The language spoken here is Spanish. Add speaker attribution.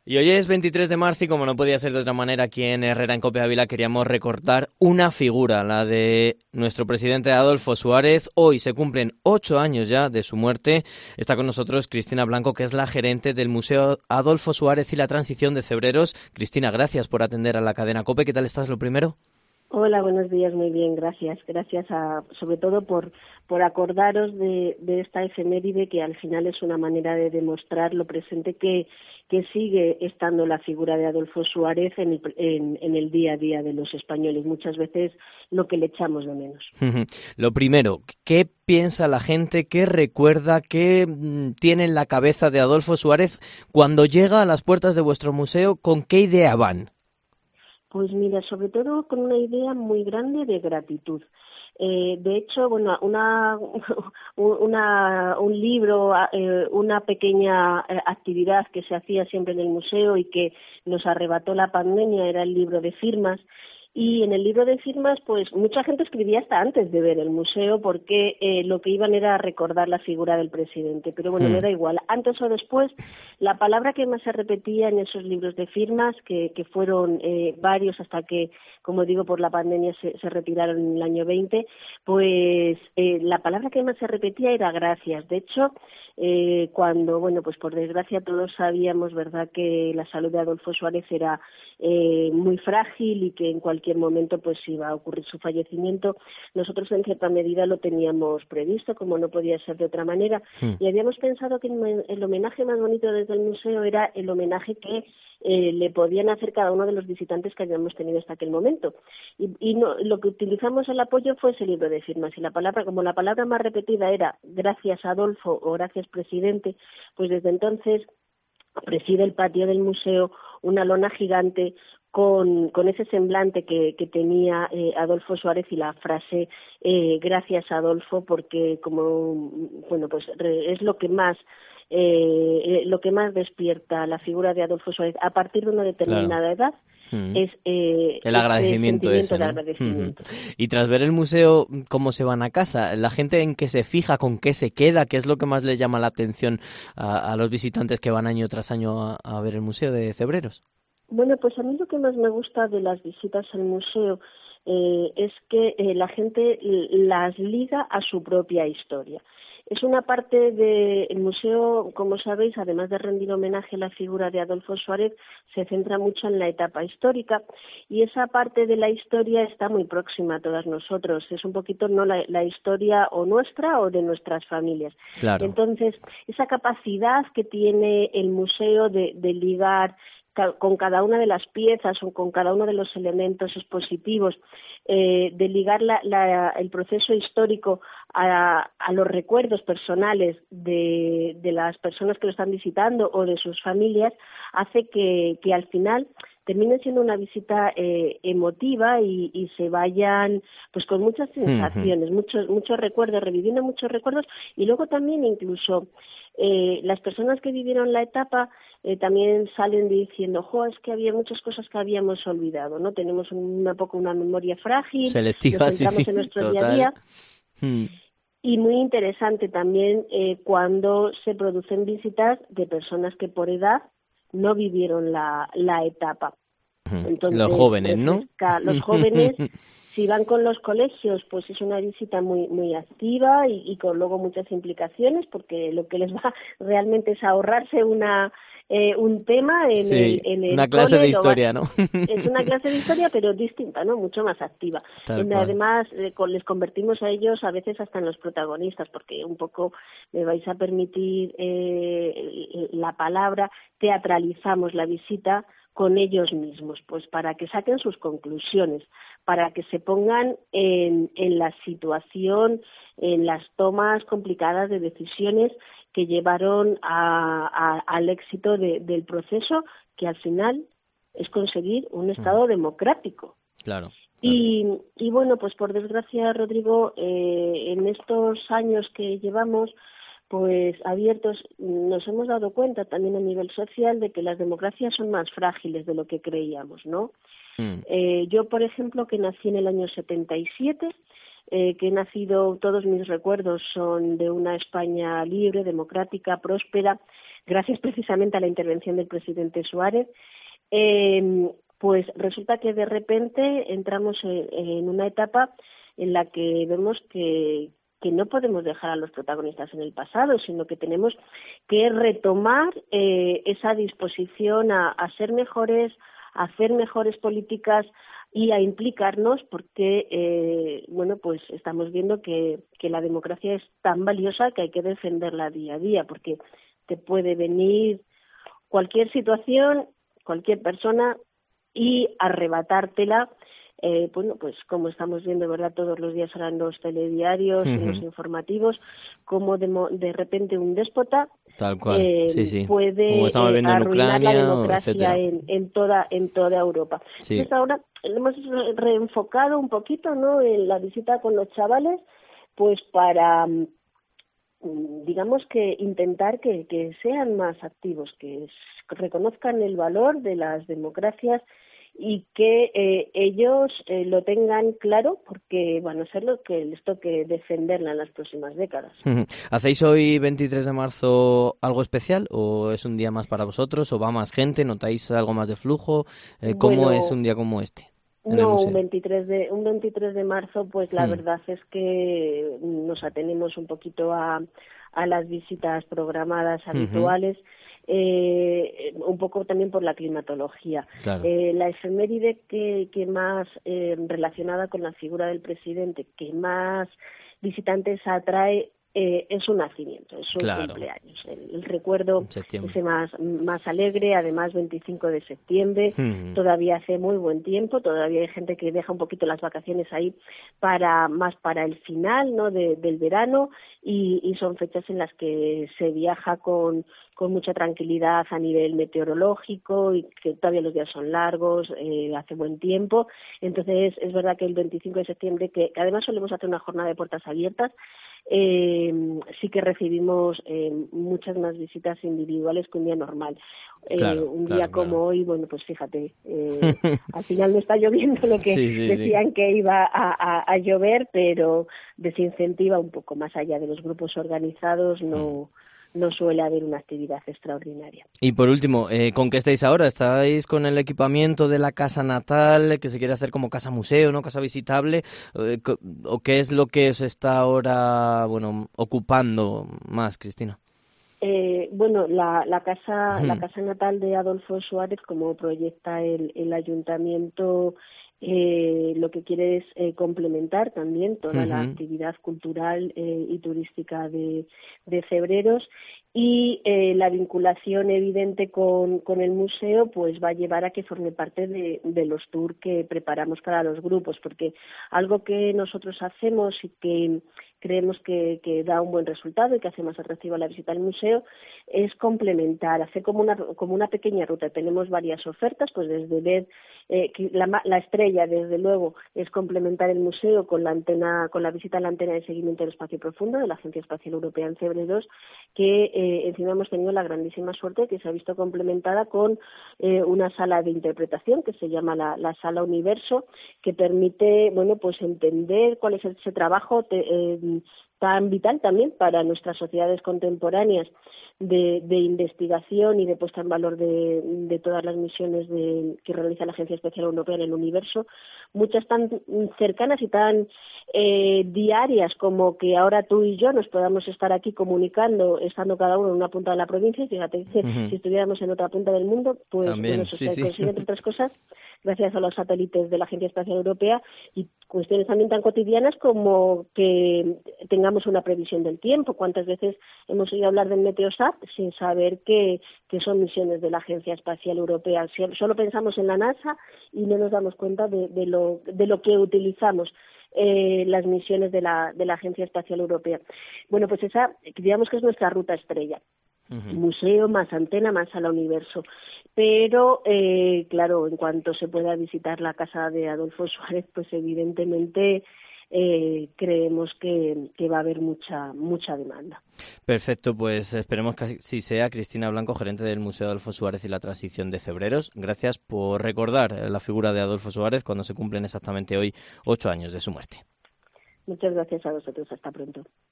Speaker 1: Y hoy es 23 de marzo y como no podía ser de otra manera, aquí en Herrera en Cope Ávila queríamos recordar una figura, la de nuestro presidente Adolfo Suárez. Hoy se cumplen 8 años ya de su muerte. Está con nosotros Cristina Blanco, que es la gerente del Museo Adolfo Suárez y la Transición de Cebreros. Cristina, gracias por atender a la cadena COPE. ¿Qué tal estás, lo primero?
Speaker 2: Hola, buenos días, muy bien, gracias. Gracias sobre todo por acordaros de esta efeméride que al final es una manera de demostrar lo presente que sigue estando la figura de Adolfo Suárez en el día a día de los españoles, muchas veces lo que le echamos de menos.
Speaker 1: Lo primero, ¿qué piensa la gente, qué recuerda, qué tiene en la cabeza de Adolfo Suárez cuando llega a las puertas de vuestro museo? ¿Con qué idea van?
Speaker 2: Pues mira, sobre todo con una idea muy grande de gratitud. De hecho, bueno, un libro, una pequeña actividad que se hacía siempre en el museo y que nos arrebató la pandemia era el libro de firmas. Y en el libro de firmas, pues mucha gente escribía hasta antes de ver el museo porque lo que iban era recordar la figura del presidente. Pero bueno, me da igual. Antes o después, la palabra que más se repetía en esos libros de firmas, que fueron varios hasta que, como digo, por la pandemia se retiraron en el año 20, pues la palabra que más se repetía era gracias. De hecho, cuando, bueno, pues por desgracia todos sabíamos, ¿verdad?, que la salud de Adolfo Suárez era muy frágil y que en cualquier momento pues iba a ocurrir su fallecimiento. Nosotros en cierta medida lo teníamos previsto, como no podía ser de otra manera, y habíamos pensado que el homenaje más bonito desde el museo era el homenaje que le podían hacer cada uno de los visitantes que habíamos tenido hasta aquel momento. Y lo que utilizamos el apoyo fue ese libro de firmas, y la palabra más repetida era gracias Adolfo o gracias presidente, pues desde entonces preside el patio del museo una lona gigante con ese semblante que tenía Adolfo Suárez y la frase gracias Adolfo, porque como bueno, pues es lo que más despierta la figura de Adolfo Suárez a partir de una determinada edad. Es
Speaker 1: el agradecimiento ese, ¿no?
Speaker 2: De agradecimiento.
Speaker 1: Y tras ver el museo, ¿cómo se van a casa? ¿La gente en qué se fija, con qué se queda? ¿Qué es lo que más les llama la atención a los visitantes que van año tras año a ver el museo de Cebreros?
Speaker 2: Bueno, pues a mí lo que más me gusta de las visitas al museo es que la gente las liga a su propia historia. Es una parte del museo, como sabéis, además de rendir homenaje a la figura de Adolfo Suárez, se centra mucho en la etapa histórica, y esa parte de la historia está muy próxima a todos nosotros. Es un poquito no la historia o nuestra o de nuestras familias.
Speaker 1: Claro.
Speaker 2: Entonces, esa capacidad que tiene el museo de ligar con cada una de las piezas o con cada uno de los elementos expositivos, de ligar el proceso histórico a los recuerdos personales de las personas que lo están visitando o de sus familias, hace que al final termine siendo una visita emotiva y se vayan pues con muchas sensaciones, muchos recuerdos, reviviendo muchos recuerdos, y luego también incluso las personas que vivieron la etapa también salen diciendo, es que había muchas cosas que habíamos olvidado, ¿no? Tenemos un poco una memoria frágil,
Speaker 1: selectiva,
Speaker 2: nos centramos en nuestro
Speaker 1: total.
Speaker 2: día a día. Y muy interesante también cuando se producen visitas de personas que por edad no vivieron la etapa. Entonces,
Speaker 1: los jóvenes, ¿no?
Speaker 2: Los jóvenes, si van con los colegios, pues es una visita muy muy activa y con luego muchas implicaciones, porque lo que les va realmente es ahorrarse un tema en el
Speaker 1: una clase
Speaker 2: cole,
Speaker 1: de historia, ¿no?
Speaker 2: Es una clase de historia, pero distinta, ¿no? Mucho más activa. Además, les convertimos a ellos a veces hasta en los protagonistas, porque un poco, me vais a permitir la palabra, teatralizamos la visita con ellos mismos, pues para que saquen sus conclusiones, para que se pongan en la situación, en las tomas complicadas de decisiones que llevaron al éxito del proceso, que al final es conseguir un Estado democrático.
Speaker 1: Claro.
Speaker 2: Y bueno, pues por desgracia, Rodrigo, en estos años que llevamos pues abiertos, nos hemos dado cuenta también a nivel social de que las democracias son más frágiles de lo que creíamos, ¿no? Yo, por ejemplo, que nací en el año 77, que he nacido, todos mis recuerdos son de una España libre, democrática, próspera. gracias precisamente a la intervención del presidente Suárez, pues resulta que de repente entramos en una etapa en la que vemos que no podemos dejar a los protagonistas en el pasado, sino que tenemos que retomar esa disposición a ser mejores, a hacer mejores políticas y a implicarnos, porque pues estamos viendo que la democracia es tan valiosa que hay que defenderla día a día, porque te puede venir cualquier situación, cualquier persona y arrebatártela. Pues como estamos viendo, ¿verdad?, todos los días ahora en los telediarios, en los informativos, como de repente un déspota
Speaker 1: tal cual.
Speaker 2: puede arruinar la democracia en toda Europa.
Speaker 1: Sí.
Speaker 2: Entonces ahora hemos reenfocado un poquito, ¿no?, en la visita con los chavales, pues para, digamos, que intentar que sean más activos, que reconozcan el valor de las democracias y que ellos lo tengan claro, porque van a ser lo que les toque defenderla en las próximas décadas.
Speaker 1: ¿Hacéis hoy, 23 de marzo, algo especial o es un día más para vosotros o va más gente? ¿Notáis algo más de flujo? ¿Cómo es un día como este?
Speaker 2: No, un 23 de marzo, pues la verdad es que nos atenemos un poquito a las visitas programadas habituales. Un poco también por la climatología.
Speaker 1: Claro.
Speaker 2: La efeméride que más relacionada con la figura del presidente, que más visitantes atrae, es su nacimiento, es su cumpleaños. El recuerdo ese más alegre, además 25 de septiembre, todavía hace muy buen tiempo, todavía hay gente que deja un poquito las vacaciones ahí para el final, ¿no?, del verano, y son fechas en las que se viaja con mucha tranquilidad a nivel meteorológico y que todavía los días son largos, hace buen tiempo. Entonces es verdad que el 25 de septiembre, que además solemos hacer una jornada de puertas abiertas, sí que recibimos muchas más visitas individuales que un día normal. Un día como hoy, bueno, pues fíjate, al final no está lloviendo lo que decían que iba a llover, pero desincentiva un poco, más allá de los grupos organizados, no suele haber una actividad extraordinaria.
Speaker 1: Y por último, ¿con qué estáis ahora? ¿Estáis con el equipamiento de la casa natal, que se quiere hacer como casa museo, no casa visitable? ¿O qué es lo que os está ahora, ocupando más, Cristina?
Speaker 2: La casa natal de Adolfo Suárez, como proyecta el ayuntamiento, lo que quiere es complementar también toda la actividad cultural y turística de Cebreros, y la vinculación evidente con el museo pues va a llevar a que forme parte de los tours que preparamos para los grupos, porque algo que nosotros hacemos y que creemos que da un buen resultado y que hace más atractiva la visita al museo es complementar, hacer como una pequeña ruta. Tenemos varias ofertas, pues desde ver la estrella, desde luego, es complementar el museo con la visita a la antena de seguimiento del espacio profundo de la Agencia Espacial Europea en Cebreros, que encima hemos tenido la grandísima suerte que se ha visto complementada con una sala de interpretación que se llama la Sala Universo, que permite pues entender cuál es ese trabajo tan vital también para nuestras sociedades contemporáneas de investigación y de puesta en valor de todas las misiones que realiza la Agencia Espacial Europea en el universo, muchas tan cercanas y tan diarias como que ahora tú y yo nos podamos estar aquí comunicando, estando cada uno en una punta de la provincia, y fíjate, si estuviéramos en otra punta del mundo, pues
Speaker 1: también,
Speaker 2: se consigue, entre otras cosas, gracias a los satélites de la Agencia Espacial Europea, y cuestiones también tan cotidianas como que tengamos una previsión del tiempo. ¿Cuántas veces hemos oído hablar del Meteosat sin saber que son misiones de la Agencia Espacial Europea? Solo pensamos en la NASA y no nos damos cuenta de lo que utilizamos las misiones de la Agencia Espacial Europea. Bueno, pues esa, digamos que es nuestra ruta estrella. Museo, más antena, más sala universo. Pero, claro, en cuanto se pueda visitar la casa de Adolfo Suárez, pues evidentemente creemos que va a haber mucha demanda.
Speaker 1: Perfecto, pues esperemos que así sea. Cristina Blanco, gerente del Museo Adolfo Suárez y la Transición de Cebreros, gracias por recordar la figura de Adolfo Suárez cuando se cumplen exactamente hoy 8 años de su muerte.
Speaker 2: Muchas gracias a vosotros, hasta pronto.